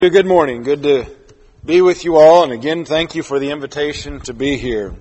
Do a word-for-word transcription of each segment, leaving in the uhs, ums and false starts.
Good morning. Good to be with you all. And again, thank you for the invitation to be here.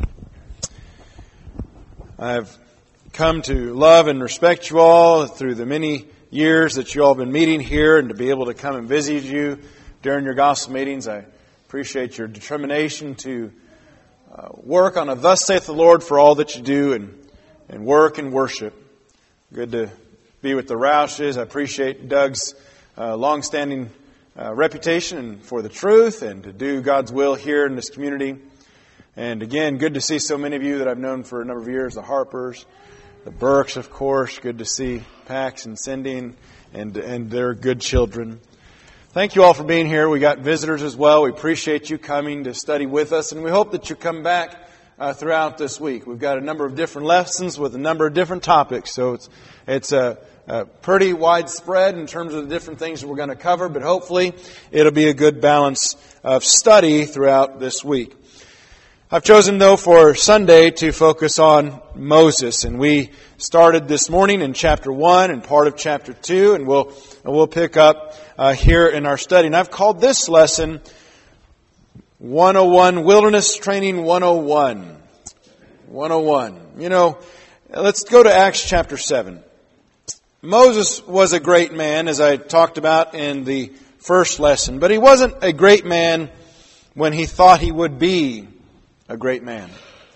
I've come to love and respect you all through the many years that you all have been meeting here, and to be able to come and visit you during your gospel meetings. I appreciate your determination to uh, work on a thus saith the Lord for all that you do, and, and work and worship. Good to be with the Roushes. I appreciate Doug's uh, long-standing Uh, reputation for the truth and to do God's will here in this community. And again, good to see so many of you that I've known for a number of years, the Harpers, the Burks, of course. Good to see Pax and Cindy and, and, and their good children. Thank you all for being here. We got visitors as well. We appreciate you coming to study with us, and we hope that you come back uh, throughout this week. We've got a number of different lessons with a number of different topics, so it's it's a Uh, pretty widespread in terms of the different things that we're going to cover, but hopefully it'll be a good balance of study throughout this week. I've chosen, though, for Sunday to focus on Moses, and we started this morning in chapter one and part of chapter two, and we'll and we'll pick up uh, here in our study. And I've called this lesson one oh one, Wilderness Training one oh one. one oh one. You know, let's go to Acts chapter seven. Moses was a great man, as I talked about in the first lesson, but he wasn't a great man when he thought he would be a great man.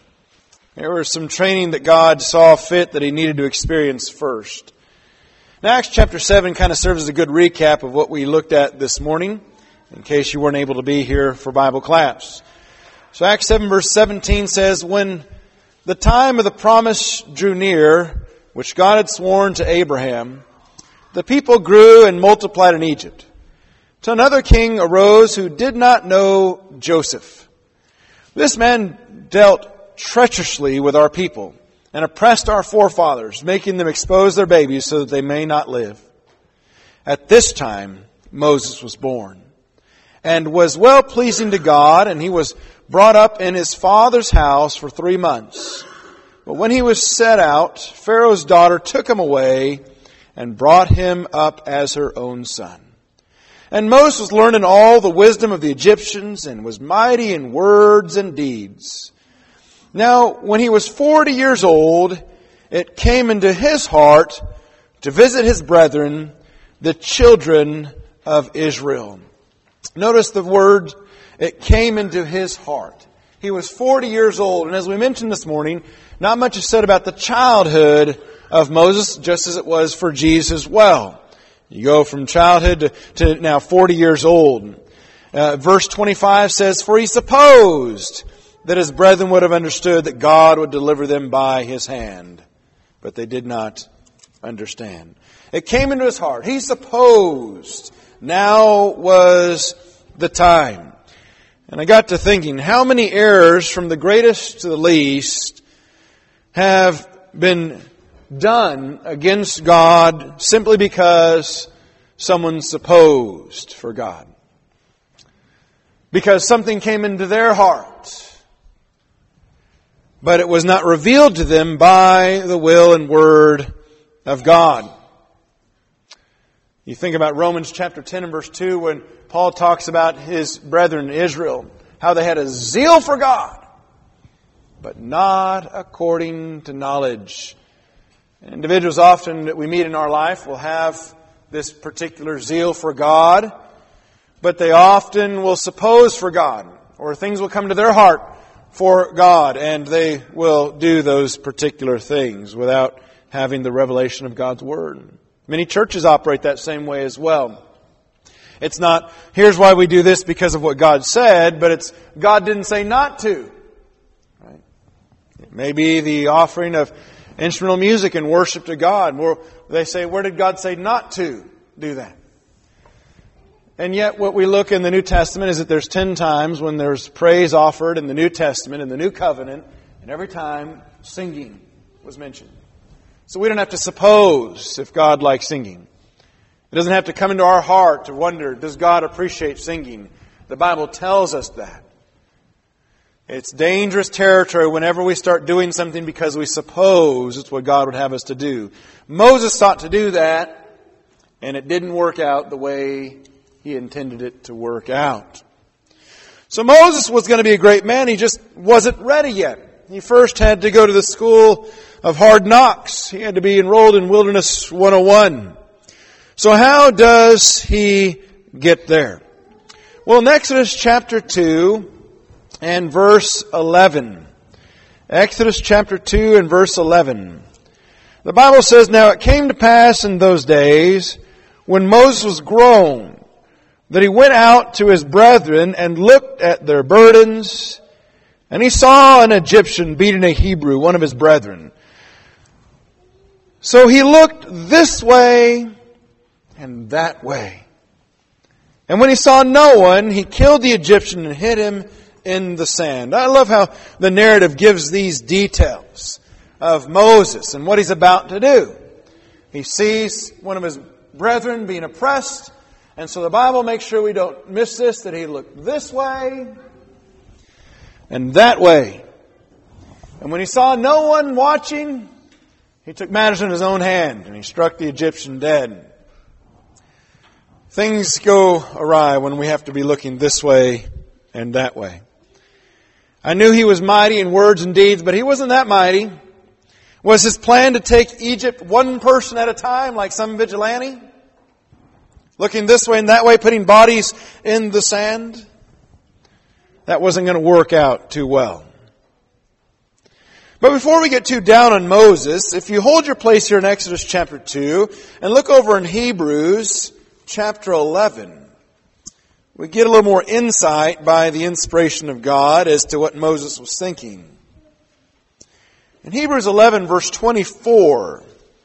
There was some training that God saw fit that he needed to experience first. Now, Acts chapter seven kind of serves as a good recap of what we looked at this morning, in case you weren't able to be here for Bible class. So Acts seven verse seventeen says, "When the time of the promise drew near, which God had sworn to Abraham, the people grew and multiplied in Egypt. Till another king arose who did not know Joseph. This man dealt treacherously with our people and oppressed our forefathers, making them expose their babies so that they may not live. At this time, Moses was born and was well pleasing to God, and he was brought up in his father's house for three months. But when he was set out, Pharaoh's daughter took him away and brought him up as her own son. And Moses learned in all the wisdom of the Egyptians and was mighty in words and deeds. Now, when he was forty years old, it came into his heart to visit his brethren, the children of Israel." Notice the word, it came into his heart. He was forty years old, and as we mentioned this morning, not much is said about the childhood of Moses, just as it was for Jesus as well. You go from childhood to, to now forty years old. Uh, verse twenty-five says, "For he supposed that his brethren would have understood that God would deliver them by his hand. But they did not understand." It came into his heart. He supposed now was the time. And I got to thinking, how many errors from the greatest to the least have been done against God simply because someone supposed for God? Because something came into their heart, but it was not revealed to them by the will and word of God. You think about Romans chapter ten and verse two, when Paul talks about his brethren Israel, how they had a zeal for God, but not according to knowledge. Individuals often that we meet in our life will have this particular zeal for God, but they often will suppose for God, or things will come to their heart for God, and they will do those particular things without having the revelation of God's Word. Many churches operate that same way as well. It's not, here's why we do this because of what God said, but it's, God didn't say not to. Right? It may be the offering of instrumental music and worship to God, where they say, where did God say not to do that? And yet what we look in the New Testament is that there's ten times when there's praise offered in the New Testament, in the New Covenant, and every time singing was mentioned. So we don't have to suppose if God likes singing. It doesn't have to come into our heart to wonder, does God appreciate singing? The Bible tells us that. It's dangerous territory whenever we start doing something because we suppose it's what God would have us to do. Moses sought to do that, and it didn't work out the way He intended it to work out. So Moses was going to be a great man. He just wasn't ready yet. He first had to go to the school of hard knocks. He had to be enrolled in Wilderness one oh one. So how does he get there? Well, in Exodus chapter two and verse eleven. Exodus chapter two and verse eleven. The Bible says, "Now it came to pass in those days, when Moses was grown, that he went out to his brethren and looked at their burdens, and he saw an Egyptian beating a Hebrew, one of his brethren. So he looked this way and that way. And when he saw no one, he killed the Egyptian and hid him in the sand." I love how the narrative gives these details of Moses and what he's about to do. He sees one of his brethren being oppressed, and so the Bible makes sure we don't miss this, that he looked this way and that way. And when he saw no one watching, he took matters in his own hand and he struck the Egyptian dead. Things go awry when we have to be looking this way and that way. I knew he was mighty in words and deeds, but he wasn't that mighty. Was his plan to take Egypt one person at a time, like some vigilante? Looking this way and that way, putting bodies in the sand? That wasn't going to work out too well. But before we get too down on Moses, if you hold your place here in Exodus chapter two and look over in Hebrews chapter eleven, we get a little more insight by the inspiration of God as to what Moses was thinking. In Hebrews eleven verse twenty-four,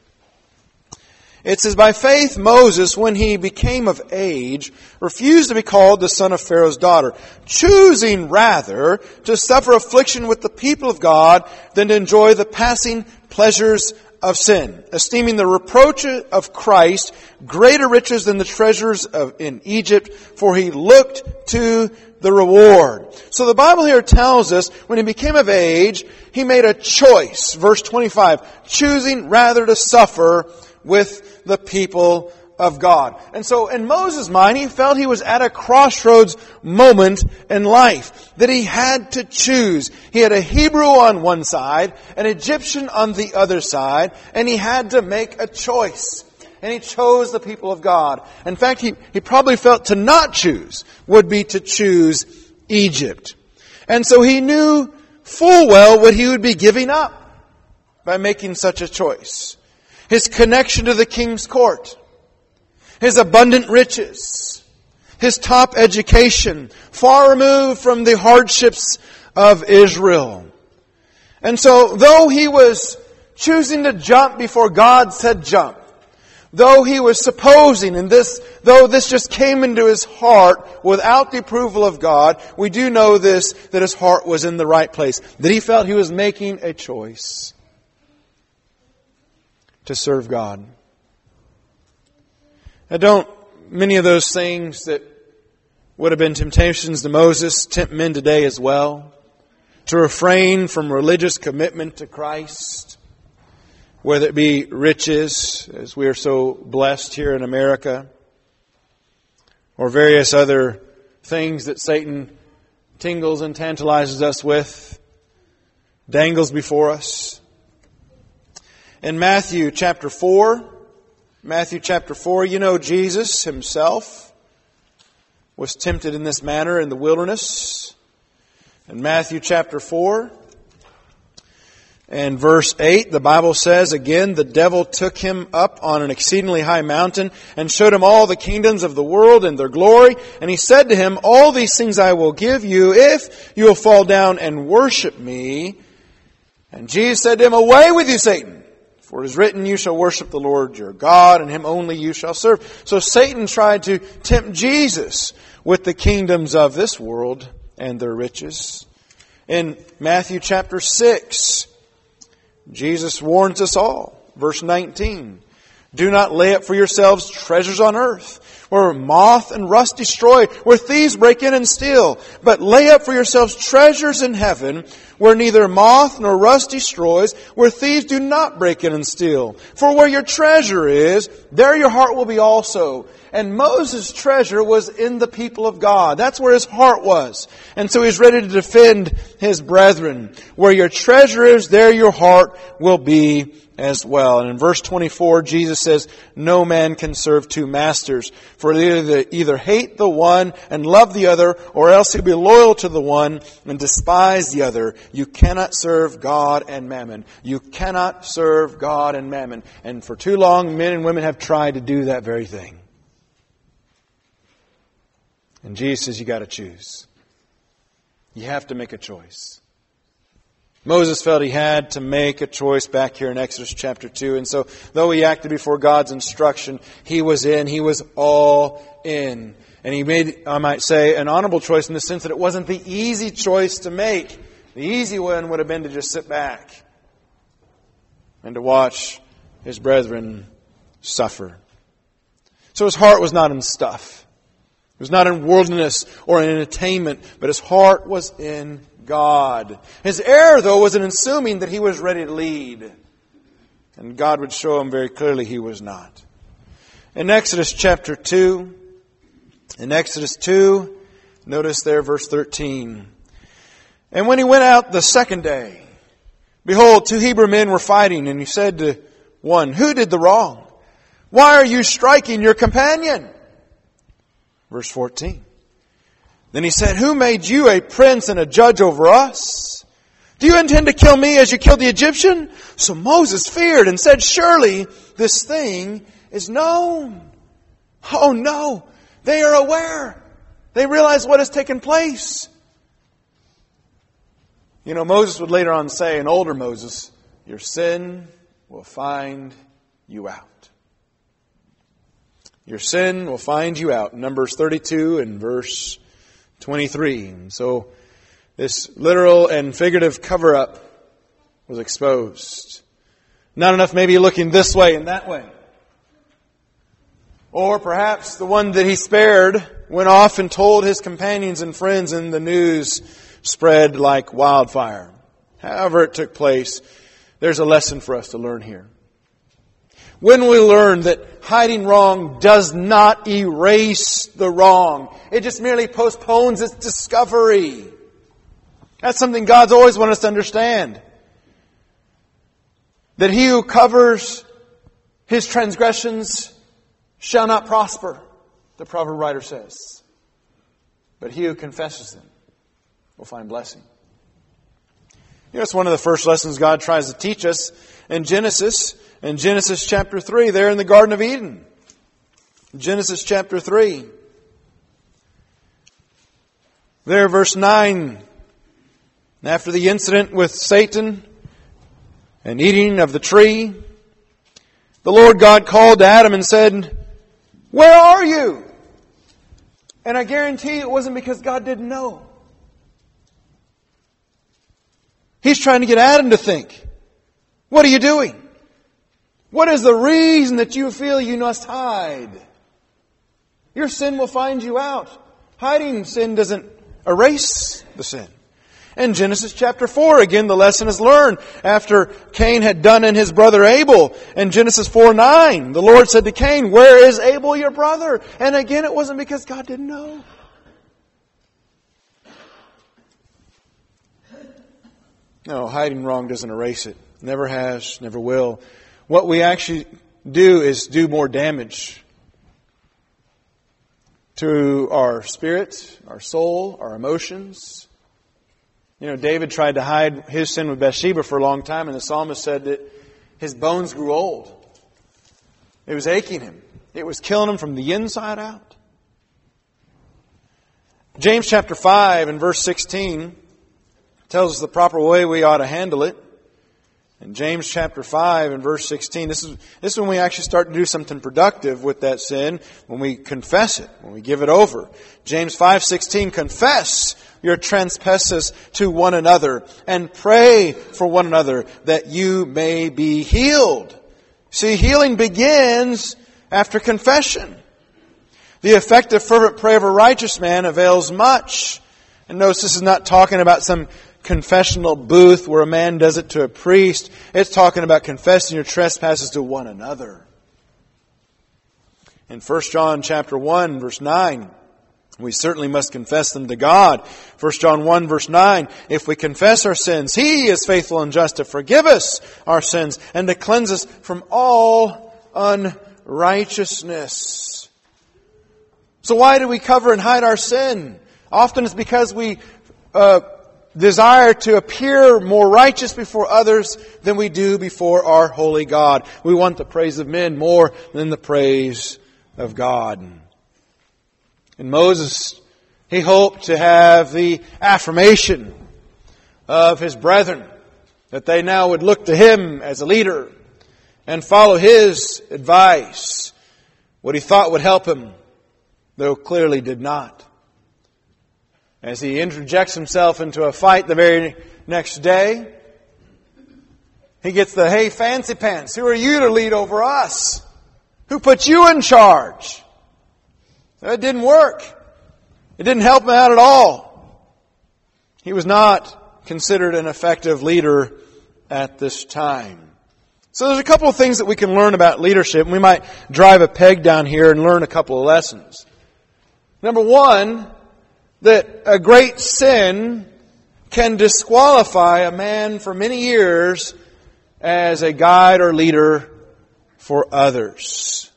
it says, "By faith Moses, when he became of age, refused to be called the son of Pharaoh's daughter, choosing rather to suffer affliction with the people of God than to enjoy the passing pleasures of sin, esteeming the reproach of Christ greater riches than the treasures of in Egypt, for he looked to the reward." So the Bible here tells us when he became of age, he made a choice. Verse twenty-five, choosing rather to suffer with the people of God. And so in Moses' mind, he felt he was at a crossroads moment in life, that he had to choose. He had a Hebrew on one side, an Egyptian on the other side, and he had to make a choice. And he chose the people of God. In fact, he, he probably felt to not choose would be to choose Egypt. And so he knew full well what he would be giving up by making such a choice. His connection to the king's court, his abundant riches, his top education, far removed from the hardships of Israel. And so, though he was choosing to jump before God said jump, though he was supposing, and this, though this just came into his heart without the approval of God, we do know this, that his heart was in the right place, that he felt he was making a choice to serve God. Now, don't many of those things that would have been temptations to Moses tempt men today as well? To refrain from religious commitment to Christ, whether it be riches, as we are so blessed here in America, or various other things that Satan tingles and tantalizes us with, dangles before us. In Matthew chapter four, Matthew chapter four, you know Jesus himself was tempted in this manner in the wilderness. In Matthew chapter four and verse eight, the Bible says, "Again, the devil took him up on an exceedingly high mountain and showed him all the kingdoms of the world and their glory. And he said to him, all these things I will give you if you will fall down and worship me. And Jesus said to him, away with you, Satan. For it is written, you shall worship the Lord your God, and him only you shall serve." So Satan tried to tempt Jesus with the kingdoms of this world and their riches. In Matthew chapter six, Jesus warns us all. Verse nineteen. Do not lay up for yourselves treasures on earth, where moth and rust destroy, where thieves break in and steal. But lay up for yourselves treasures in heaven, where neither moth nor rust destroys, where thieves do not break in and steal. For where your treasure is, there your heart will be also. And Moses' treasure was in the people of God. That's where his heart was. And so he's ready to defend his brethren. Where your treasure is, there your heart will be as well. And in verse twenty-four, Jesus says, no man can serve two masters. For either, either hate the one and love the other, or else he'll be loyal to the one and despise the other. You cannot serve God and mammon. You cannot serve God and mammon. And for too long, men and women have tried to do that very thing. And Jesus says, you got to choose. You have to make a choice. Moses felt he had to make a choice back here in Exodus chapter two. And so, though he acted before God's instruction, he was in. He was all in. And he made, I might say, an honorable choice in the sense that it wasn't the easy choice to make. The easy one would have been to just sit back and to watch his brethren suffer. So his heart was not in stuff. It was not in worldliness or in attainment, but his heart was in God. His error, though, was in assuming that he was ready to lead. And God would show him very clearly he was not. In Exodus chapter two, in Exodus two, notice there verse thirteen. And when he went out the second day, behold, two Hebrew men were fighting, and he said to one, who did the wrong? Why are you striking your companion? Verse fourteen. Then he said, who made you a prince and a judge over us? Do you intend to kill me as you killed the Egyptian? So Moses feared and said, surely this thing is known. Oh no, they are aware. They realize what has taken place. You know, Moses would later on say, an older Moses, your sin will find you out. Your sin will find you out. Numbers thirty-two and verse twenty-three. And so this literal and figurative cover-up was exposed. Not enough maybe looking this way and that way. Or perhaps the one that he spared went off and told his companions and friends, and the news spread like wildfire. However it took place, there's a lesson for us to learn here. When we learn that hiding wrong does not erase the wrong, it just merely postpones its discovery. That's something God's always wanted us to understand. That he who covers his transgressions shall not prosper, the proverb writer says. But he who confesses them will find blessing. You know, it's one of the first lessons God tries to teach us in Genesis. In Genesis chapter three, there in the Garden of Eden. Genesis chapter three. There, verse nine. After the incident with Satan and eating of the tree, the Lord God called to Adam and said, where are you? And I guarantee it wasn't because God didn't know. He's trying to get Adam to think, what are you doing? What is the reason that you feel you must hide? Your sin will find you out. Hiding sin doesn't erase the sin. In Genesis chapter four, again, the lesson is learned after Cain had done in his brother Abel. In Genesis four nine, the Lord said to Cain, where is Abel your brother? And again, it wasn't because God didn't know. No, hiding wrong doesn't erase it. Never has, never will. What we actually do is do more damage to our spirit, our soul, our emotions. You know, David tried to hide his sin with Bathsheba for a long time, and the psalmist said that his bones grew old. It was aching him. It was killing him from the inside out. James chapter five and verse sixteen tells us the proper way we ought to handle it. In James chapter five and verse sixteen, this is, this is when we actually start to do something productive with that sin, when we confess it, when we give it over. James five sixteen, confess your trespasses to one another and pray for one another that you may be healed. See, healing begins after confession. The effective, fervent prayer of a righteous man avails much. And notice this is not talking about some confessional booth where a man does it to a priest. It's talking about confessing your trespasses to one another. In First John chapter one, verse nine, we certainly must confess them to God. First John one, verse nine, if we confess our sins, He is faithful and just to forgive us our sins and to cleanse us from all unrighteousness. So why do we cover and hide our sin? Often it's because we uh, desire to appear more righteous before others than we do before our holy God. We want the praise of men more than the praise of God. And Moses, he hoped to have the affirmation of his brethren, that they now would look to him as a leader and follow his advice, what he thought would help him, though clearly did not. As he interjects himself into a fight the very next day, he gets the, hey, fancy pants, who are you to lead over us? Who put you in charge? It didn't work. It didn't help him out at all. He was not considered an effective leader at this time. So there's a couple of things that we can learn about leadership, and we might drive a peg down here and learn a couple of lessons. Number one, that a great sin can disqualify a man for many years as a guide or leader for others.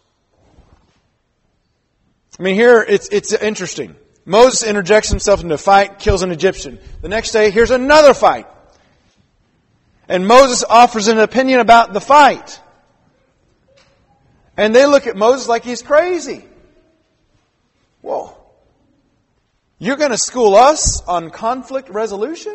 I mean, here it's it's interesting. Moses interjects himself into a fight, kills an Egyptian. The next day, here's another fight. And Moses offers an opinion about the fight. And they look at Moses like he's crazy. Whoa. You're going to school us on conflict resolution?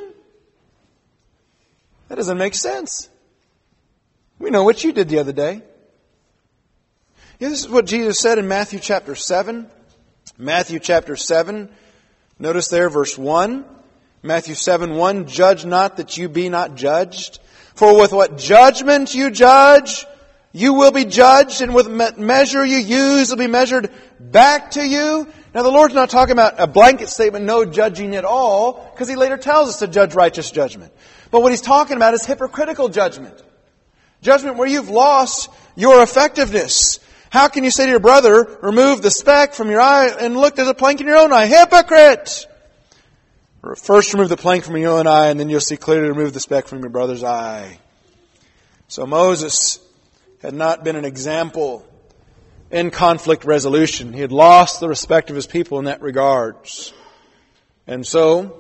That doesn't make sense. We know what you did the other day. Yeah, this is what Jesus said in Matthew chapter seven. Matthew chapter seven. Notice there verse one. Matthew seven one. Judge not that you be not judged. For with what judgment you judge, you will be judged. And with me- measure you use will be measured back to you. Now the Lord's not talking about a blanket statement, no judging at all, because He later tells us to judge righteous judgment. But what He's talking about is hypocritical judgment. Judgment where you've lost your effectiveness. How can you say to your brother, remove the speck from your eye and look, there's a plank in your own eye? Hypocrite! First remove the plank from your own eye and then you'll see clearly to remove the speck from your brother's eye. So Moses had not been an example in conflict resolution. He had lost the respect of his people in that regards. And so,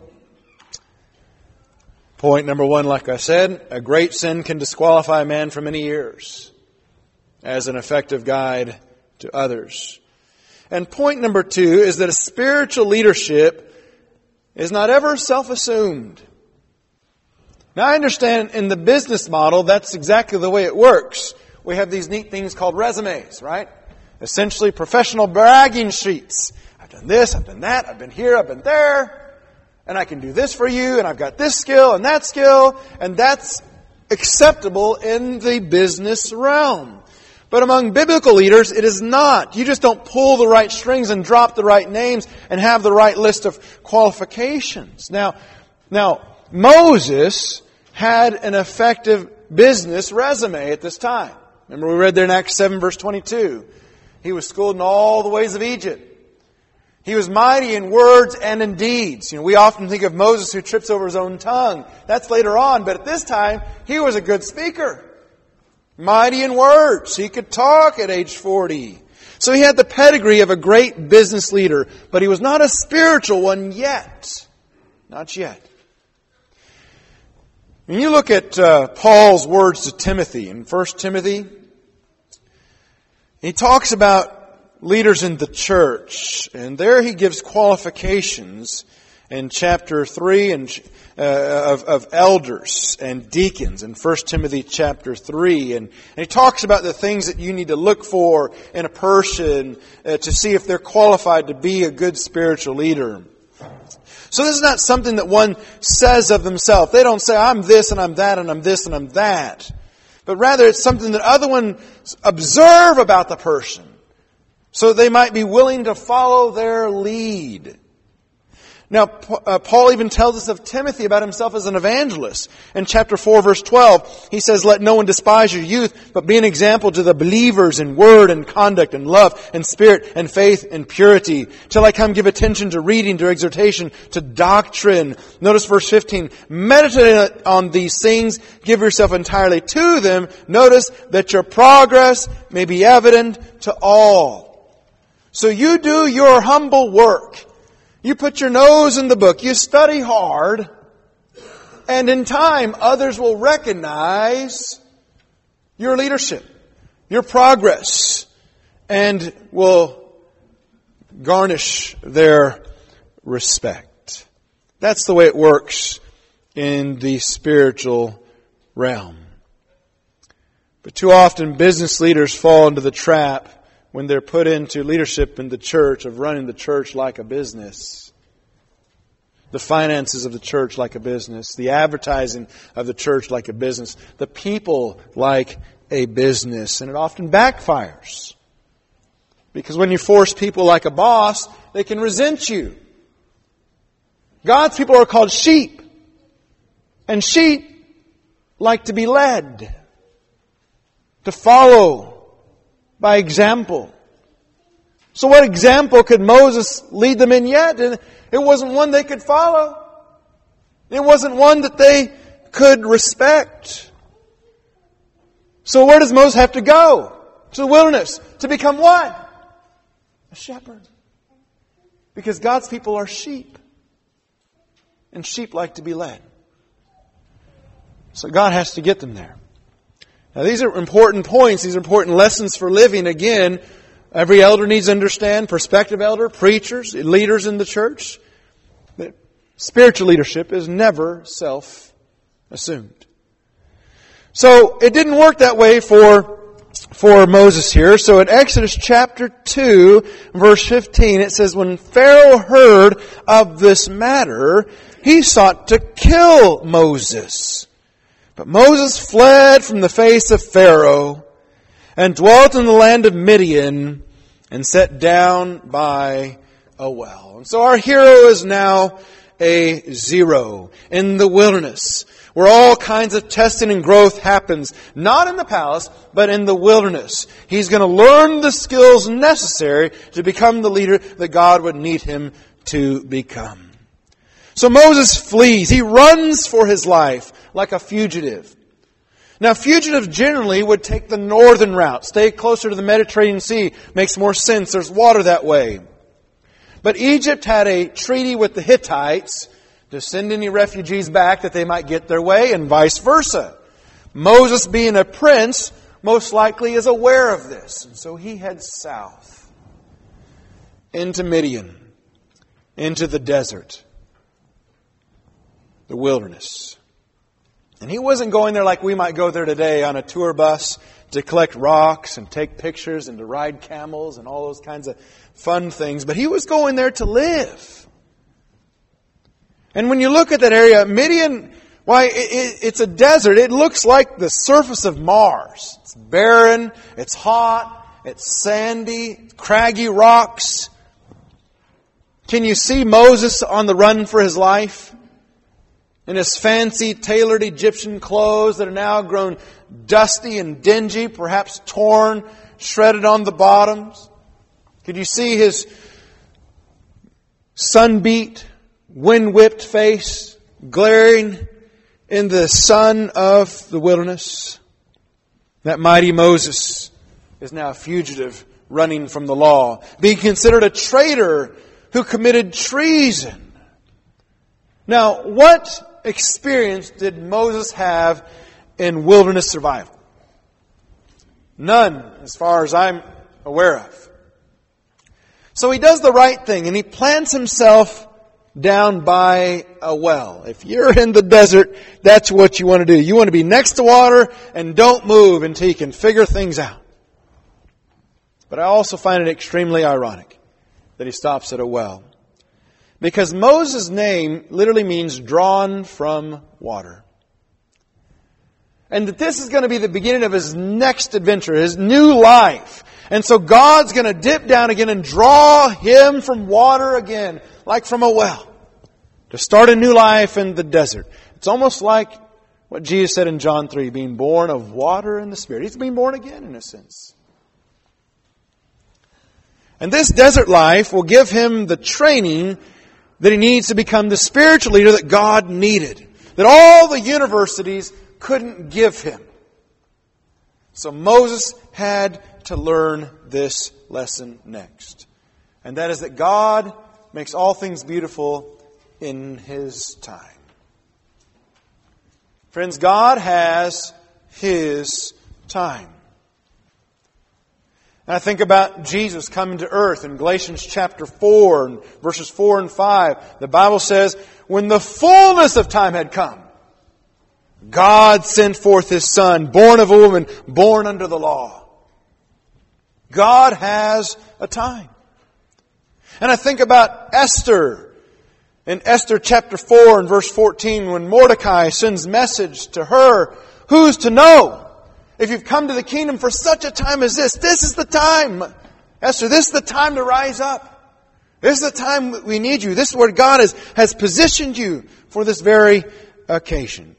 point number one, like I said, a great sin can disqualify a man for many years as an effective guide to others. And point number two is that a spiritual leadership is not ever self-assumed. Now I understand in the business model that's exactly the way it works. We have these neat things called resumes, right? Essentially professional bragging sheets. I've done this, I've done that, I've been here, I've been there, and I can do this for you, and I've got this skill and that skill, and that's acceptable in the business realm. But among biblical leaders, it is not. You just don't pull the right strings and drop the right names and have the right list of qualifications. Now, now Moses had an effective business resume at this time. Remember we read there in Acts seven verse twenty-two. He was schooled in all the ways of Egypt. He was mighty in words and in deeds. You know, we often think of Moses who trips over his own tongue. That's later on, but at this time, he was a good speaker. Mighty in words. He could talk at age forty. So he had the pedigree of a great business leader, but he was not a spiritual one yet. Not yet. When you look at uh, Paul's words to Timothy in First Timothy, he talks about leaders in the church, and there he gives qualifications in chapter three and uh, of, of elders and deacons in First Timothy chapter three. And, and he talks about the things that you need to look for in a person uh, to see if they're qualified to be a good spiritual leader. So this is not something that one says of themselves. They don't say, I'm this and I'm that and I'm this and I'm that. but rather it's something that other ones observe about the person, so they might be willing to follow their lead. Now, Paul even tells us of Timothy about himself as an evangelist. In chapter four, verse twelve, he says, "Let no one despise your youth, but be an example to the believers in word and conduct and love and spirit and faith and purity. Till I come, give attention to reading, to exhortation, to doctrine." Notice verse fifteen, "Meditate on these things, give yourself entirely to them. Notice that your progress may be evident to all." So you do your humble work. You put your nose in the book. You study hard. And in time, others will recognize your leadership, your progress, and will garnish their respect. That's the way it works in the spiritual realm. But too often, business leaders fall into the trap when they're put into leadership in the church of running the church like a business. The finances of the church like a business. The advertising of the church like a business. The people like a business. And it often backfires. Because when you force people like a boss, they can resent you. God's people are called sheep. And sheep like to be led. To follow by example. So what example could Moses lead them in yet? And it wasn't one they could follow. It wasn't one that they could respect. So where does Moses have to go? To the wilderness. To become what? A shepherd. Because God's people are sheep. And sheep like to be led. So God has to get them there. Now these are important points. These are important lessons for living. Again, every elder needs to understand, prospective elder, preachers, leaders in the church, that spiritual leadership is never self-assumed. So it didn't work that way for, for Moses here. So in Exodus chapter two, verse fifteen, it says, "When Pharaoh heard of this matter, he sought to kill Moses. But Moses fled from the face of Pharaoh and dwelt in the land of Midian and sat down by a well." And so our hero is now a zero in the wilderness, where all kinds of testing and growth happens. Not in the palace, but in the wilderness. He's going to learn the skills necessary to become the leader that God would need him to become. So Moses flees. He runs for his life like a fugitive. Now, fugitives generally would take the northern route. Stay closer to the Mediterranean Sea. Makes more sense. There's water that way. But Egypt had a treaty with the Hittites to send any refugees back that they might get their way, and vice versa. Moses, being a prince, most likely is aware of this. And so he heads south into Midian, into the desert, the wilderness. And he wasn't going there like we might go there today on a tour bus to collect rocks and take pictures and to ride camels and all those kinds of fun things. But he was going there to live. And when you look at that area, Midian, why, it, it, it's a desert. It looks like the surface of Mars. It's barren, it's hot, it's sandy, craggy rocks. Can you see Moses on the run for his life? In his fancy tailored Egyptian clothes that are now grown dusty and dingy, perhaps torn, shredded on the bottoms. Could you see his sun-beat, wind-whipped face glaring in the sun of the wilderness? That mighty Moses is now a fugitive running from the law, being considered a traitor who committed treason. Now, what experience did Moses have in wilderness survival? None, as far as I'm aware of. So he does the right thing, and he plants himself down by a well. If you're in the desert, that's what you want to do. You want to be next to water and don't move until you can figure things out. But I also find it extremely ironic that he stops at a well. Because Moses' name literally means drawn from water. And that this is going to be the beginning of his next adventure, his new life. And so God's going to dip down again and draw him from water again, like from a well, to start a new life in the desert. It's almost like what Jesus said in John three, being born of water and the Spirit. He's being born again in a sense. And this desert life will give him the training that he needs to become the spiritual leader that God needed. That all the universities couldn't give him. So Moses had to learn this lesson next. And that is that God makes all things beautiful in His time. Friends, God has His time. And I think about Jesus coming to earth in Galatians chapter four, and verses four and five. The Bible says, when the fullness of time had come, God sent forth His Son, born of a woman, born under the law. God has a time. And I think about Esther. In Esther chapter four and verse fourteen, when Mordecai sends message to her, who's to know? If you've come to the kingdom for such a time as this, this is the time. Esther, this is the time to rise up. This is the time that we need you. This is where God has, has positioned you for this very occasion.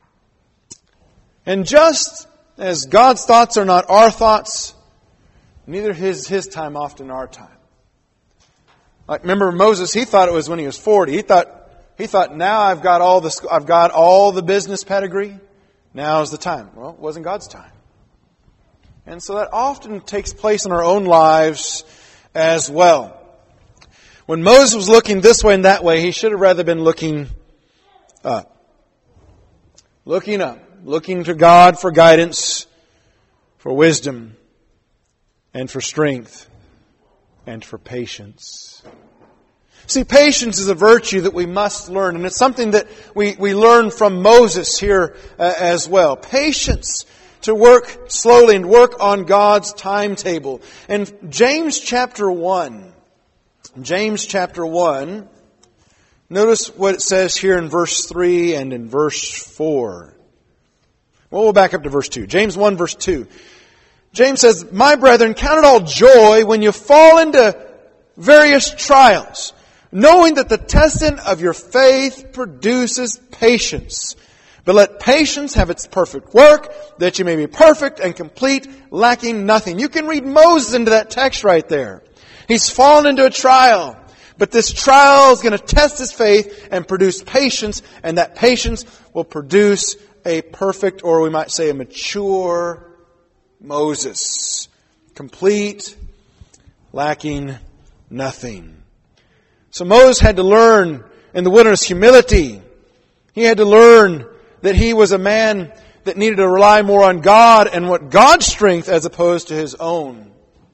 And just as God's thoughts are not our thoughts, neither is His time often our time. Like, remember Moses, he thought it was when he was forty. He thought, he thought, now I've got all the, I've got all the business pedigree. Now is the time. Well, it wasn't God's time. And so that often takes place in our own lives as well. When Moses was looking this way and that way, he should have rather been looking up. Looking up. Looking to God for guidance, for wisdom, and for strength, and for patience. See, patience is a virtue that we must learn, and it's something that we, we learn from Moses here uh, as well. Patience to work slowly and work on God's timetable. And James chapter one, James chapter one, notice what it says here in verse three and in verse four. Well, we'll back up to verse two. James one verse two. James says, my brethren, count it all joy when you fall into various trials, knowing that the testing of your faith produces patience. But let patience have its perfect work, that you may be perfect and complete, lacking nothing. You can read Moses into that text right there. He's fallen into a trial. But this trial is going to test his faith and produce patience. And that patience will produce a perfect, or we might say a mature Moses. Complete, lacking nothing. So Moses had to learn in the wilderness humility. He had to learn that he was a man that needed to rely more on God and what God's strength as opposed to his own.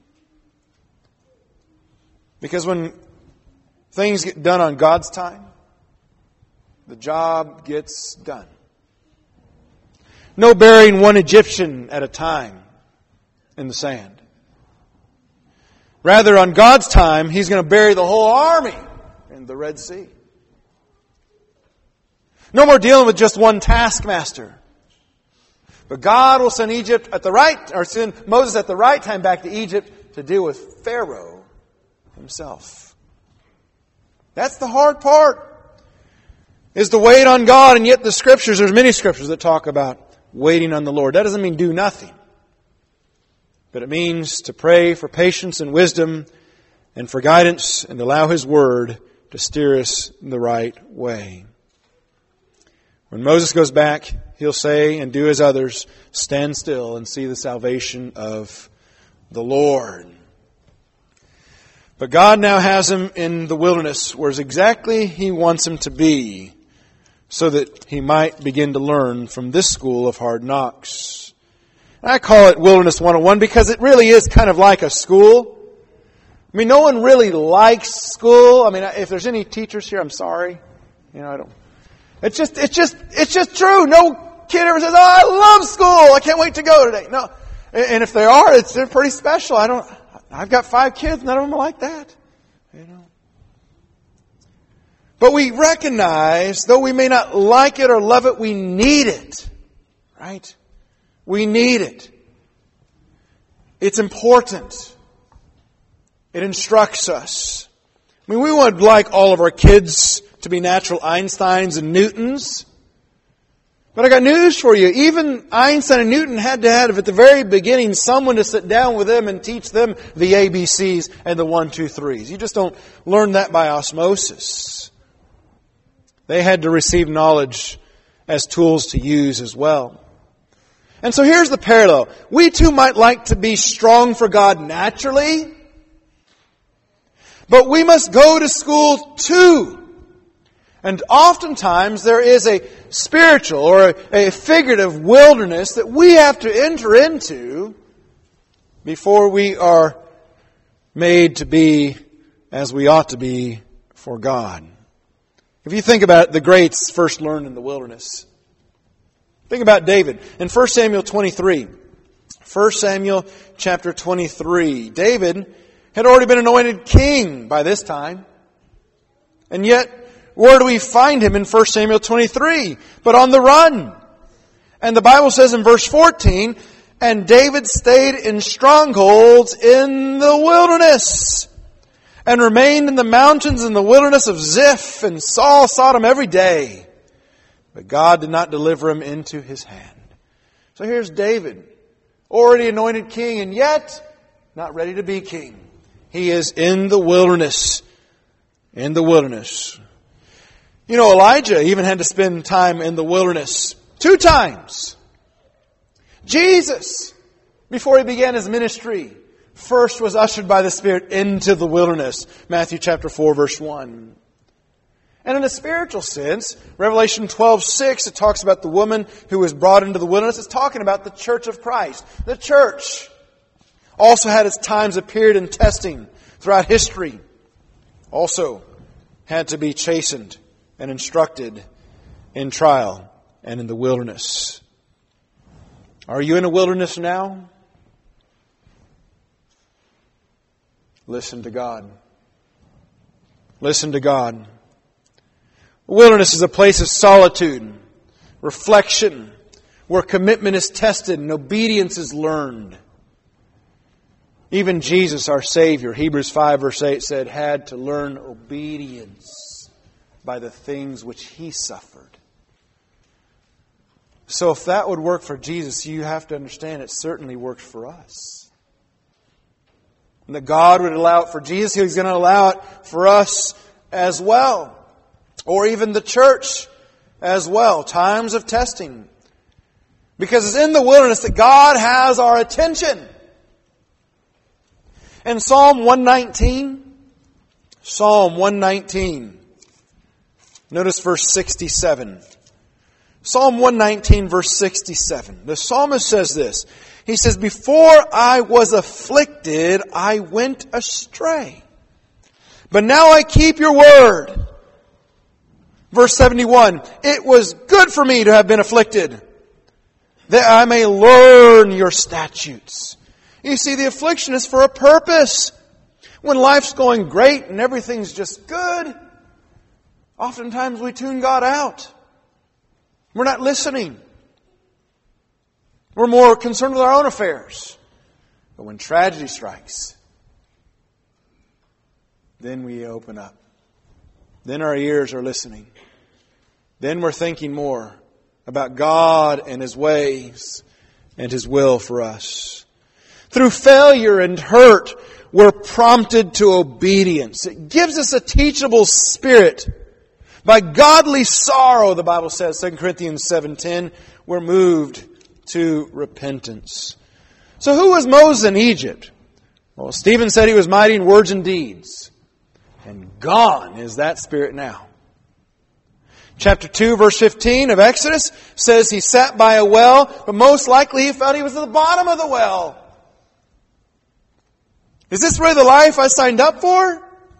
Because when things get done on God's time, the job gets done. No burying one Egyptian at a time in the sand. Rather, on God's time, He's going to bury the whole army in the Red Sea. No more dealing with just one taskmaster. But God will send Egypt at the right, or send Moses at the right time back to Egypt to deal with Pharaoh himself. That's the hard part, is to wait on God. And yet the Scriptures, there's many Scriptures that talk about waiting on the Lord. That doesn't mean do nothing. But it means to pray for patience and wisdom and for guidance and allow His Word to steer us in the right way. When Moses goes back, he'll say and do as others, stand still and see the salvation of the Lord. But God now has him in the wilderness, where exactly He wants him to be, so that he might begin to learn from this school of hard knocks. And I call it Wilderness one oh one because it really is kind of like a school. I mean, no one really likes school. I mean, if there's any teachers here, I'm sorry. You know, I don't. It's just, it's just, it's just true. No kid ever says, "Oh, I love school. I can't wait to go today." No, and if they are, it's they're pretty special. I don't. I've got five kids. None of them are like that. You know. But we recognize, though we may not like it or love it, we need it. Right? We need it. It's important. It instructs us. I mean, we would like all of our kids to be natural Einsteins and Newtons. But I got news for you. Even Einstein and Newton had to have, at the very beginning, someone to sit down with them and teach them the A B Cs and the one, two, threes. You just don't learn that by osmosis. They had to receive knowledge as tools to use as well. And so here's the parallel. We too might like to be strong for God naturally, but we must go to school too. And oftentimes there is a spiritual or a, a figurative wilderness that we have to enter into before we are made to be as we ought to be for God. If you think about it, the greats first learned in the wilderness. Think about David. In First Samuel twenty-three, First Samuel chapter twenty-three, David had already been anointed king by this time. And yet, where do we find him in First Samuel twenty-three? But on the run. And the Bible says in verse fourteen, and David stayed in strongholds in the wilderness, and remained in the mountains in the wilderness of Ziph, and Saul sought him every day. But God did not deliver him into his hand. So here's David, already anointed king, and yet not ready to be king. He is in the wilderness. In the wilderness. You know, Elijah even had to spend time in the wilderness two times. Jesus, before he began his ministry, first was ushered by the Spirit into the wilderness. Matthew chapter four, verse one. And in a spiritual sense, Revelation twelve six, it talks about the woman who was brought into the wilderness. It's talking about the church of Christ. The church also had its times of period and testing throughout history. Also had to be chastened and instructed in trial and in the wilderness. Are you in a wilderness now? Listen to God. Listen to God. The wilderness is a place of solitude, reflection, where commitment is tested and obedience is learned. Even Jesus, our Savior, Hebrews five verse eight said, had to learn obedience by the things which He suffered. So if that would work for Jesus, you have to understand it certainly works for us. And that God would allow it for Jesus, He's going to allow it for us as well. Or even the church as well. Times of testing. Because it's in the wilderness that God has our attention. In Psalm one nineteen, Psalm one nineteen, notice verse sixty-seven. Psalm one nineteen, verse sixty-seven. The psalmist says this. He says, before I was afflicted, I went astray. But now I keep your word. Verse seventy-one, it was good for me to have been afflicted, that I may learn your statutes. You see, the affliction is for a purpose. When life's going great and everything's just good, oftentimes we tune God out. We're not listening. We're more concerned with our own affairs. But when tragedy strikes, then we open up. Then our ears are listening. Then we're thinking more about God and His ways and His will for us. Through failure and hurt, we're prompted to obedience. It gives us a teachable spirit. By godly sorrow, the Bible says, Second Corinthians seven ten, we're moved to repentance. So who was Moses in Egypt? Well, Stephen said he was mighty in words and deeds. And gone is that spirit now. Chapter two, verse fifteen of Exodus says he sat by a well, but most likely he felt he was at the bottom of the well. Is this really the life I signed up for?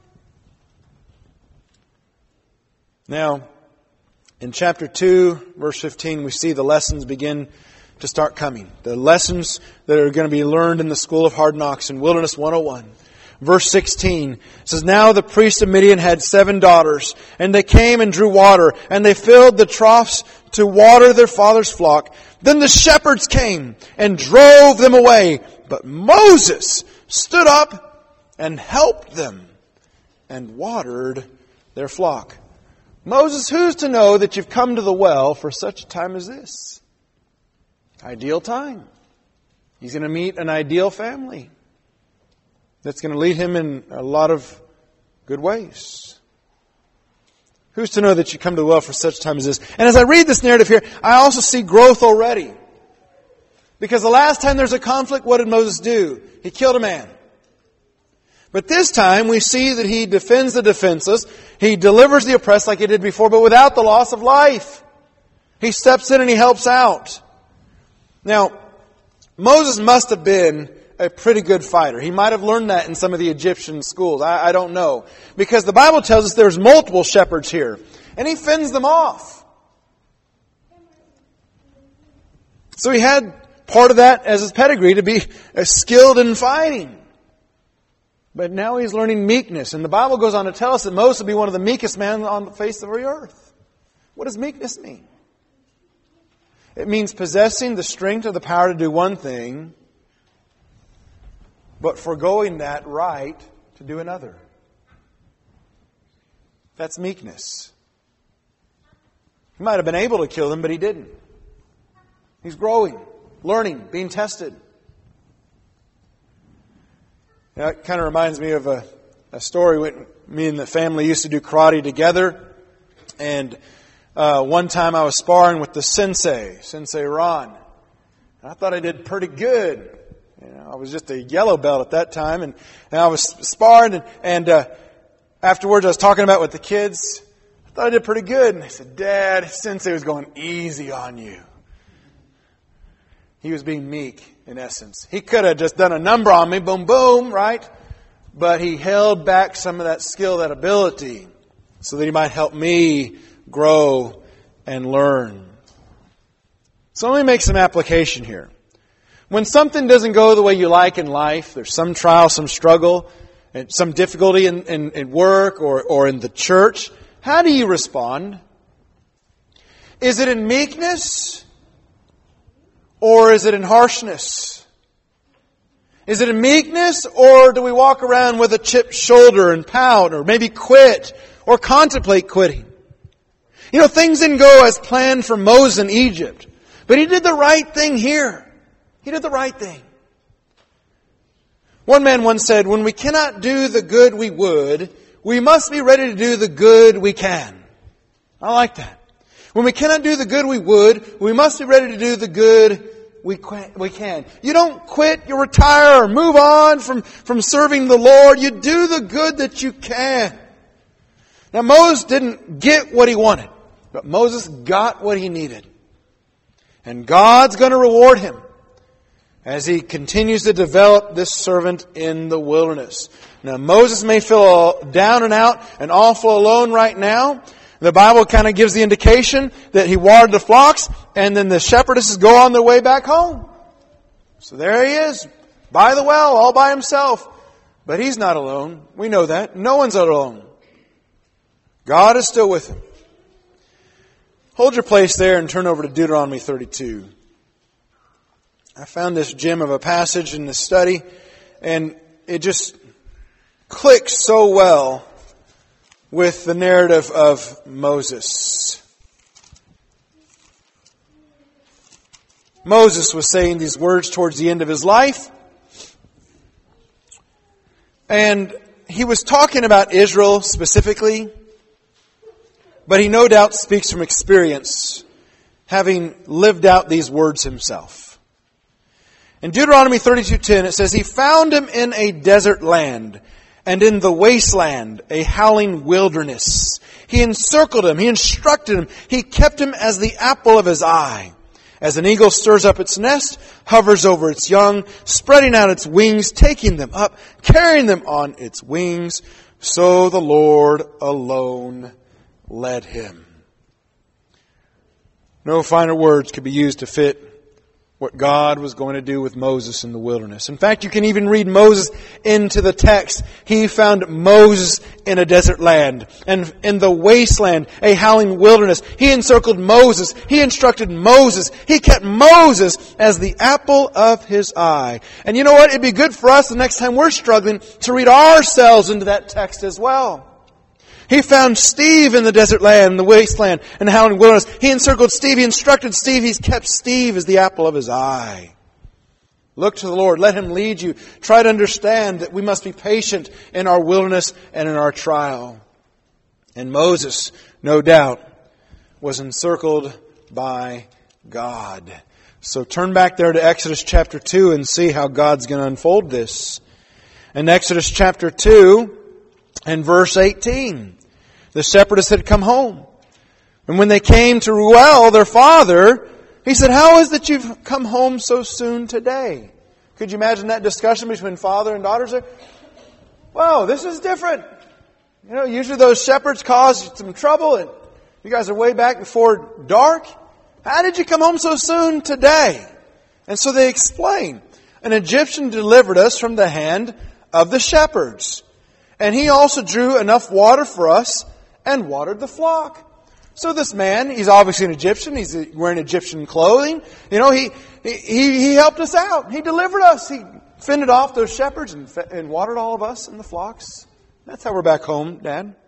Now, in chapter two, verse fifteen, we see the lessons begin to start coming. The lessons that are going to be learned in the School of Hard Knocks in Wilderness one oh one. Verse sixteen says, Now the priest of Midian had seven daughters, and they came and drew water, and they filled the troughs to water their father's flock. Then the shepherds came and drove them away. But Moses stood up and helped them and watered their flock. Moses, who's to know that you've come to the well for such a time as this? Ideal time. He's going to meet an ideal family that's going to lead him in a lot of good ways. Who's to know that you come to the well for such a time as this? And as I read this narrative here, I also see growth already. Because the last time there's a conflict, what did Moses do? He killed a man. But this time we see that he defends the defenseless. He delivers the oppressed like he did before, but without the loss of life. He steps in and he helps out. Now, Moses must have been a pretty good fighter. He might have learned that in some of the Egyptian schools. I, I don't know. Because the Bible tells us there's multiple shepherds here. And he fends them off. So he had part of that as his pedigree to be skilled in fighting. But now he's learning meekness. And the Bible goes on to tell us that Moses will be one of the meekest men on the face of the earth. What does meekness mean? It means possessing the strength or the power to do one thing, but foregoing that right to do another. That's meekness. He might have been able to kill them, but he didn't. He's growing, learning, being tested. Now, it kind of reminds me of a, a story when me and the family used to do karate together. And uh, one time I was sparring with the sensei, Sensei Ron. And I thought I did pretty good. You know, I was just a yellow belt at that time. And, and I was sparring. And, and uh, afterwards I was talking about with the kids. I thought I did pretty good. And they said, Dad, Sensei was going easy on you. He was being meek, in essence. He could have just done a number on me, boom, boom, right? But he held back some of that skill, that ability, so that he might help me grow and learn. So let me make some application here. When something doesn't go the way you like in life, there's some trial, some struggle, and some difficulty in, in, in work or, or in the church, how do you respond? Is it in meekness? Or is it in harshness? Is it in meekness, or do we walk around with a chipped shoulder and pout, or maybe quit, or contemplate quitting? You know, things didn't go as planned for Moses in Egypt, but he did the right thing here. He did the right thing. One man once said, when we cannot do the good we would, we must be ready to do the good we can. I like that. When we cannot do the good we would, we must be ready to do the good we can. You don't quit, you retire, or move on from, from serving the Lord. You do the good that you can. Now Moses didn't get what he wanted, but Moses got what he needed. And God's going to reward him as he continues to develop this servant in the wilderness. Now Moses may feel down and out and awful alone right now. The Bible kind of gives the indication that he watered the flocks, and then the shepherdesses go on their way back home. So there he is, by the well, all by himself. But he's not alone. We know that. No one's alone. God is still with him. Hold your place there and turn over to Deuteronomy thirty-two. I found this gem of a passage in the study, and it just clicks so well with the narrative of Moses. Moses was saying these words towards the end of his life. And he was talking about Israel specifically. But he no doubt speaks from experience, having lived out these words himself. In Deuteronomy thirty-two ten it says, He found him in a desert land, and in the wasteland, a howling wilderness. He encircled him. He instructed him. He kept him as the apple of his eye. As an eagle stirs up its nest, hovers over its young, spreading out its wings, taking them up, carrying them on its wings, so the Lord alone led him. No finer words could be used to fit what God was going to do with Moses in the wilderness. In fact, you can even read Moses into the text. He found Moses in a desert land and in the wasteland, a howling wilderness. He encircled Moses. He instructed Moses. He kept Moses as the apple of His eye. And you know what? It'd be good for us the next time we're struggling to read ourselves into that text as well. He found Steve in the desert land, the wasteland, and the howling wilderness. He encircled Steve. He instructed Steve. He's kept Steve as the apple of His eye. Look to the Lord. Let Him lead you. Try to understand that we must be patient in our wilderness and in our trial. And Moses, no doubt, was encircled by God. So turn back there to Exodus chapter two and see how God's going to unfold this. In Exodus chapter two and verse eighteen. The shepherdess had come home. And when they came to Reuel, their father, he said, "How is it that you've come home so soon today?" Could you imagine that discussion between father and daughters there? Whoa, this is different. You know, usually those shepherds cause some trouble and you guys are way back before dark. How did you come home so soon today? And so they explain. An Egyptian delivered us from the hand of the shepherds. And he also drew enough water for us and watered the flock. So this man, he's obviously an Egyptian. He's wearing Egyptian clothing. You know, he he he helped us out. He delivered us. He fended off those shepherds and, and watered all of us and the flocks. That's how we're back home, Dad.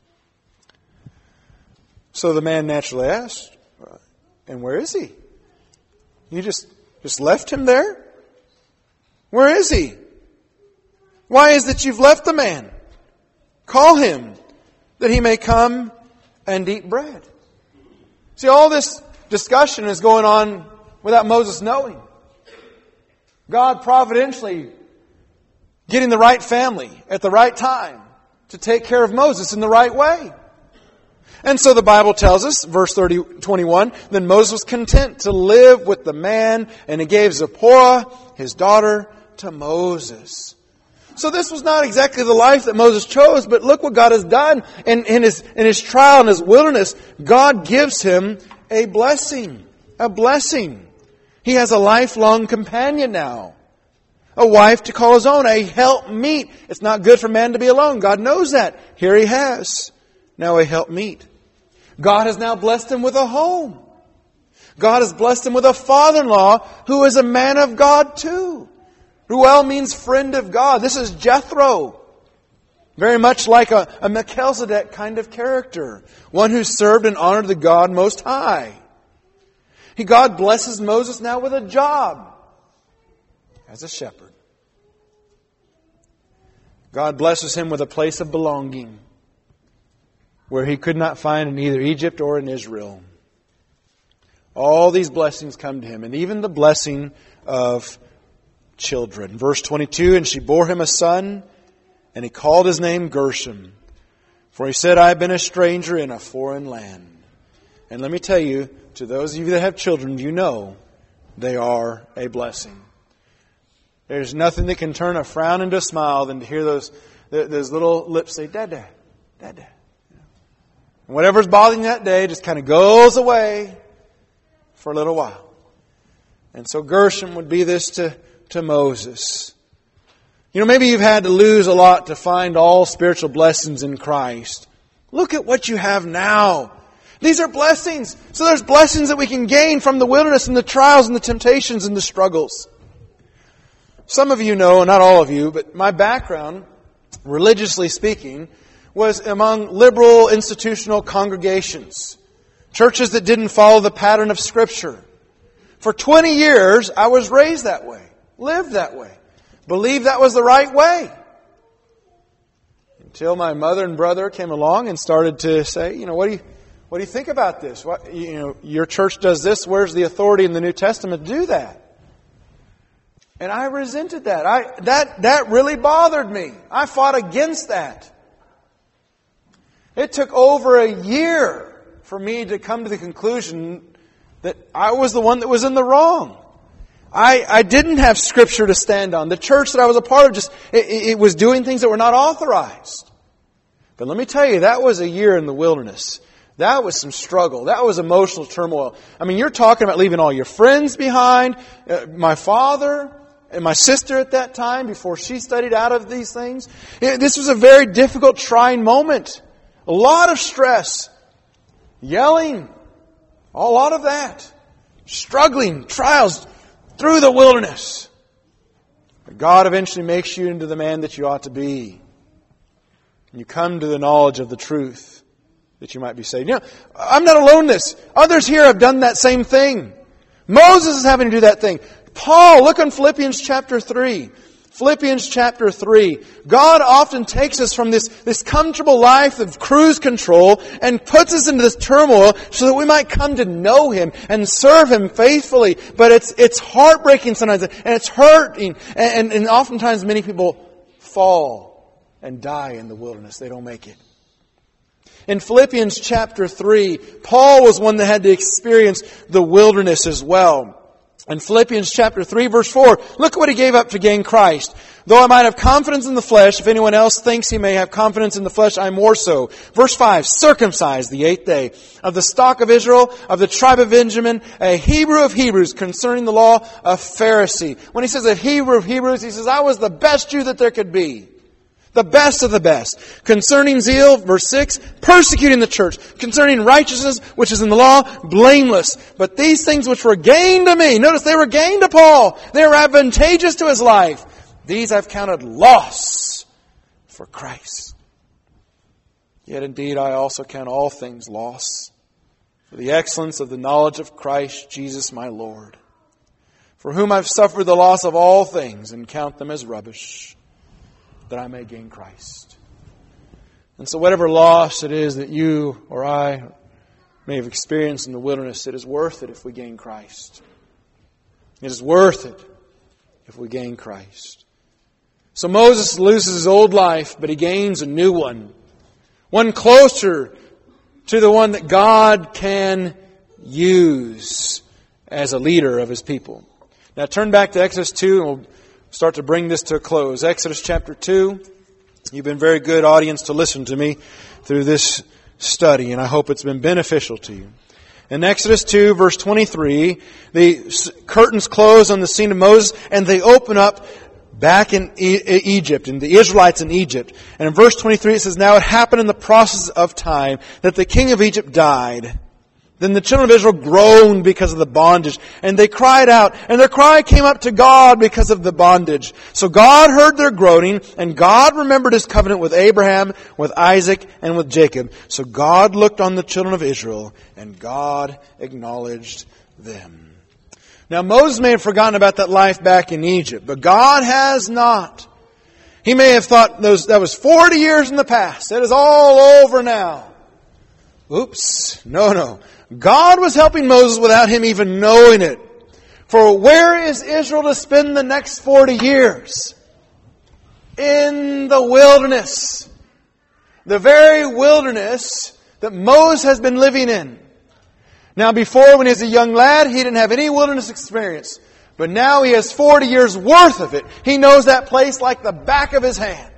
So the man naturally asked, "And where is he? You just just left him there? Where is he? Why is it you've left the man? Call him, that he may come and eat bread." See, all this discussion is going on without Moses knowing. God providentially getting the right family at the right time to take care of Moses in the right way. And so the Bible tells us, verse thirty, twenty-one, then Moses was content to live with the man, and he gave Zipporah, his daughter, to Moses. So this was not exactly the life that Moses chose, but look what God has done in, in, his, in his trial, in his wilderness. God gives him a blessing. A blessing. He has a lifelong companion now. A wife to call his own. A helpmeet. It's not good for man to be alone. God knows that. Here he has. Now a helpmeet. God has now blessed him with a home. God has blessed him with a father-in-law who is a man of God too. Reuel means friend of God. This is Jethro. Very much like a, a Melchizedek kind of character. One who served and honored the God Most High. He, God blesses Moses now with a job as a shepherd. God blesses him with a place of belonging where he could not find in either Egypt or in Israel. All these blessings come to him, and even the blessing of children. Verse twenty-two, and she bore him a son, and he called his name Gershom. For he said, I have been a stranger in a foreign land. And let me tell you, to those of you that have children, you know they are a blessing. There's nothing that can turn a frown into a smile than to hear those, those little lips say, Dada, Dada. And whatever's bothering you that day just kind of goes away for a little while. And so Gershom would be this to to Moses. You know, maybe you've had to lose a lot to find all spiritual blessings in Christ. Look at what you have now. These are blessings. So there's blessings that we can gain from the wilderness and the trials and the temptations and the struggles. Some of you know, not all of you, but my background, religiously speaking, was among liberal institutional congregations. Churches that didn't follow the pattern of Scripture. For twenty years, I was raised that way. Lived that way. Believed that was the right way. Until my mother and brother came along and started to say, you know, what do you, what do you think about this? What, you know, your church does this. Where's the authority in the New Testament to do that? And I resented that. I, that, that really bothered me. I fought against that. It took over a year for me to come to the conclusion that I was the one that was in the wrong. I, I didn't have Scripture to stand on. The church that I was a part of just, it, it was doing things that were not authorized. But let me tell you, that was a year in the wilderness That was some struggle. That was emotional turmoil. I mean, you're talking about leaving all your friends behind. Uh, my father and my sister at that time, before she studied out of these things. It, this was a very difficult, trying moment. A lot of stress. Yelling. A lot of that. Struggling. Trials through the wilderness. But God eventually makes you into the man that you ought to be. And you come to the knowledge of the truth that you might be saved. You know, I'm not alone in this. Others here have done that same thing. Moses is having to do that thing. Paul, look in Philippians chapter three. Philippians chapter three. God often takes us from this, this comfortable life of cruise control and puts us into this turmoil so that we might come to know Him and serve Him faithfully. But it's it's heartbreaking sometimes, and it's hurting. And, and oftentimes many people fall and die in the wilderness. They don't make it. In Philippians chapter three, Paul was one that had to experience the wilderness as well. In Philippians chapter three, verse four, look at what he gave up to gain Christ. Though I might have confidence in the flesh, if anyone else thinks he may have confidence in the flesh, I more so. Verse five, circumcised the eighth day, of the stock of Israel, of the tribe of Benjamin, a Hebrew of Hebrews, concerning the law, a Pharisee. When he says a Hebrew of Hebrews, he says, I was the best Jew that there could be. The best of the best. Concerning zeal, verse six, persecuting the church. Concerning righteousness, which is in the law, blameless. But these things which were gained to me, notice they were gained to Paul. They were advantageous to his life. These I've counted loss for Christ. Yet indeed I also count all things loss for the excellence of the knowledge of Christ Jesus my Lord, for whom I've suffered the loss of all things and count them as rubbish, that I may gain Christ. And so whatever loss it is that you or I may have experienced in the wilderness, it is worth it if we gain Christ. It is worth it if we gain Christ. So Moses loses his old life, but he gains a new one. One closer to the one that God can use as a leader of His people. Now turn back to Exodus two and we'll start to bring this to a close. Exodus chapter two. You've been very good audience to listen to me through this study, and I hope it's been beneficial to you. In Exodus two, verse twenty-three, the curtains close on the scene of Moses, and they open up back in Egypt, and the Israelites in Egypt. And in verse twenty-three it says, Now it happened in the process of time that the king of Egypt died. Then the children of Israel groaned because of the bondage, and they cried out, and their cry came up to God because of the bondage. So God heard their groaning, and God remembered His covenant with Abraham, with Isaac, and with Jacob. So God looked on the children of Israel, and God acknowledged them. Now Moses may have forgotten about that life back in Egypt, but God has not. He may have thought those that was forty years in the past. It is all over now. Oops. No, no. God was helping Moses without him even knowing it. For where is Israel to spend the next forty years? In the wilderness. The very wilderness that Moses has been living in. Now before, when he was a young lad, he didn't have any wilderness experience. But now he has forty years worth of it. He knows that place like the back of his hand.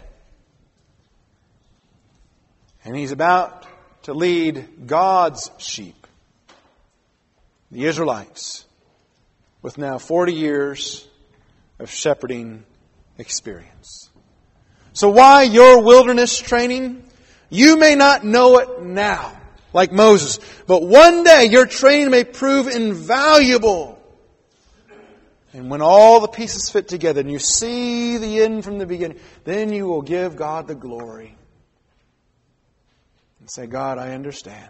And he's about to lead God's sheep, the Israelites, with now forty years of shepherding experience. So why your wilderness training? You may not know it now, like Moses, but one day your training may prove invaluable. And when all the pieces fit together and you see the end from the beginning, then you will give God the glory. And say, God, I understand.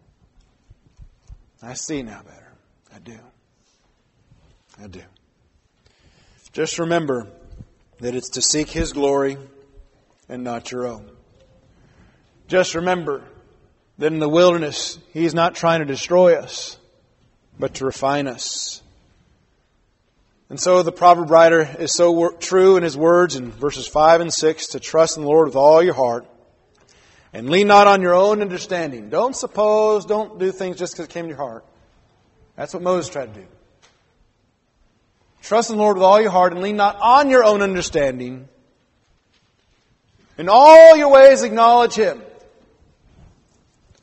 I see now better. I do. I do. Just remember that it's to seek His glory and not your own. Just remember that in the wilderness, He's not trying to destroy us, but to refine us. And so the proverb writer is so true in his words in verses five and six, to trust in the Lord with all your heart and lean not on your own understanding. Don't suppose, don't do things just because it came to your heart. That's what Moses tried to do. Trust in the Lord with all your heart and lean not on your own understanding. In all your ways acknowledge Him.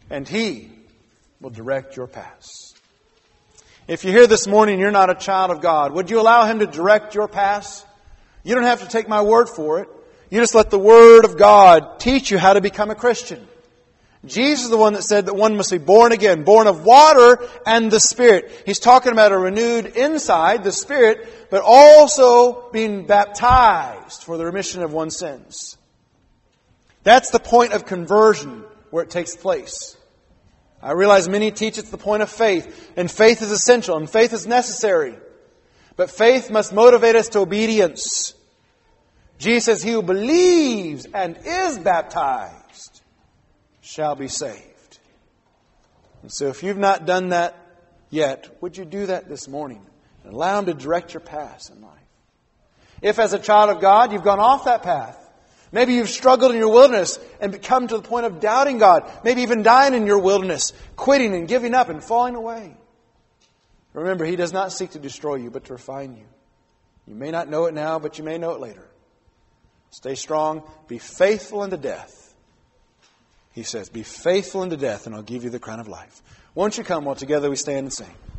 and He will direct your paths. If you're here this morning and you're not a child of God, would you allow Him to direct your paths? You don't have to take my word for it. You just let the Word of God teach you how to become a Christian. Jesus is the one that said that one must be born again, born of water and the Spirit. He's talking about a renewed inside, the Spirit, but also being baptized for the remission of one's sins. That's the point of conversion where it takes place. I realize many teach it's the point of faith, and faith is essential, and faith is necessary. But faith must motivate us to obedience. Jesus says, he who believes and is baptized shall be saved. And so if you've not done that yet, would you do that this morning? And allow Him to direct your paths in life. If as a child of God, you've gone off that path. Maybe you've struggled in your wilderness and come to the point of doubting God. Maybe even dying in your wilderness, quitting and giving up and falling away. Remember, He does not seek to destroy you, but to refine you. You may not know it now, but you may know it later. Stay strong. Be faithful unto death. He says, be faithful unto death, and I'll give you the crown of life. Won't you come while together we stand and sing?